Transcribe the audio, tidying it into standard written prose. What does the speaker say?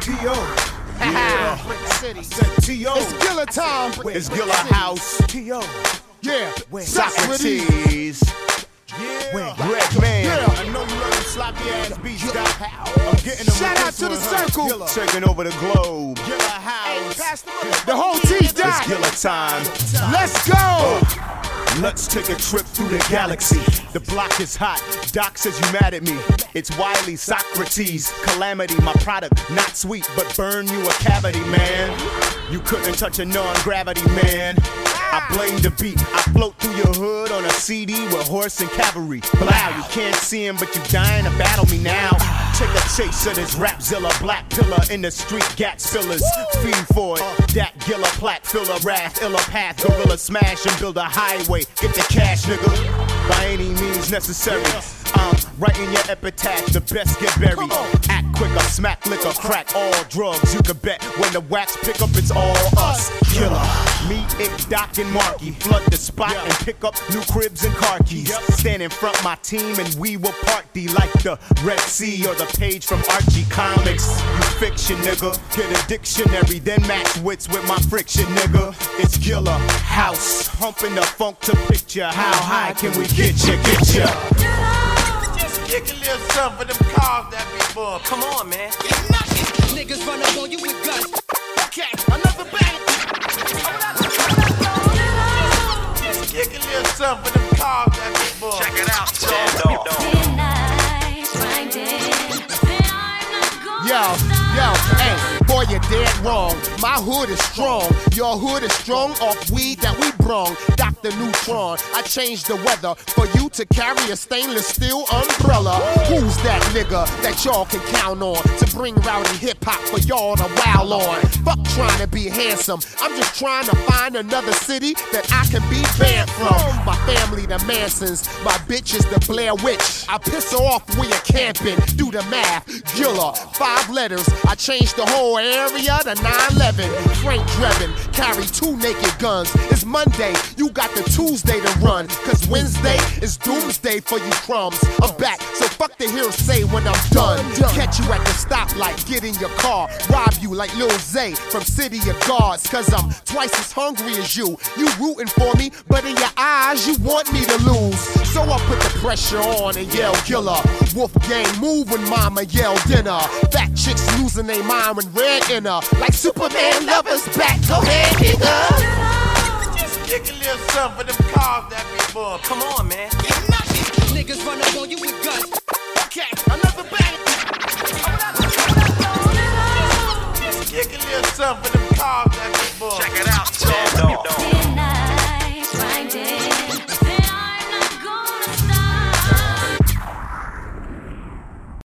T.O. Yeah. City. T.O. It's Gilla time. It's Gilla House. T.O. Yeah. Socrates. Yeah. Red Man. Yeah. I know you love them sloppy ass beats, Doc. I'm getting them. Shout out to the circle. Taking over the globe. Gilla House. The whole team's down. It's Gilla time. Let's go. Let's take a trip through the galaxy. The block is hot. Doc says you mad at me. It's Wiley Socrates. Calamity, my product. Not sweet, but burn you a cavity, man. You couldn't touch a non-gravity, man. I blame the beat. I float through your hood on a CD with horse and cavalry. Blow, you can't see him, but you dying to battle me now. Take a chase of this Rapzilla, black pillar in the street, gat spillers. Feed for it, that Gilla, plat filler, wrath, illa path, gorilla smash and build a highway. Get the cash, nigga, by any means necessary. I'm writing your epitaph, the best get buried. Act quicker, smack liquor, crack all drugs. You can bet when the wax pick up, it's all us. Killer, me, it, Doc, and Marky. Flood the spot and pick up new cribs and car keys. Stand in front my team and we will party like the Red Sea or the page from Archie Comics. You fiction, nigga. Get a dictionary, then match wits with my friction, nigga. It's Gilla House, humping the funk to picture. How high can we get ya? Kick a little something for them cars that be bumped. Come on, man. Niggas run up on you with guns. Okay, another bang. Kick a little something for them cars that be bumped. Check it out, Yo, hey, boy, you're dead wrong. My hood is strong. Your hood is strong off weed that we brung. Dr. Neutron, I changed the weather for you to carry a stainless steel umbrella. Who's that nigga that y'all can count on to bring rowdy hip hop for y'all to wow on? Fuck trying to be handsome. I'm just trying to find another city that I can be banned from. My family, the Mansons. My bitch is the Blair Witch. I piss her off where you're camping. Do the math. Gilla, 5 letters. I changed the whole area to 9/11. Frank Drebin, carry 2 naked guns. It's Monday, you got the Tuesday to run. Cause Wednesday is doomsday for you crumbs. I'm back, so fuck the hearsay when I'm done. Catch you at the stoplight, get in your car. Rob you like Lil Zay from City of Guards. Cause I'm twice as hungry as you. You rooting for me, but in your eyes you want me to lose. So I put the pressure on and yell Gilla. Wolf gang move when mama yell dinner. Fat chicks losing their mind when red in her. Like Superman lovers back, go ahead, nigga. Just kick a little something for them cars that be bumped. Come on, man. Niggas run up on you with guns. Okay, another bang. Just kick a little something for them cars that be bumped. Check it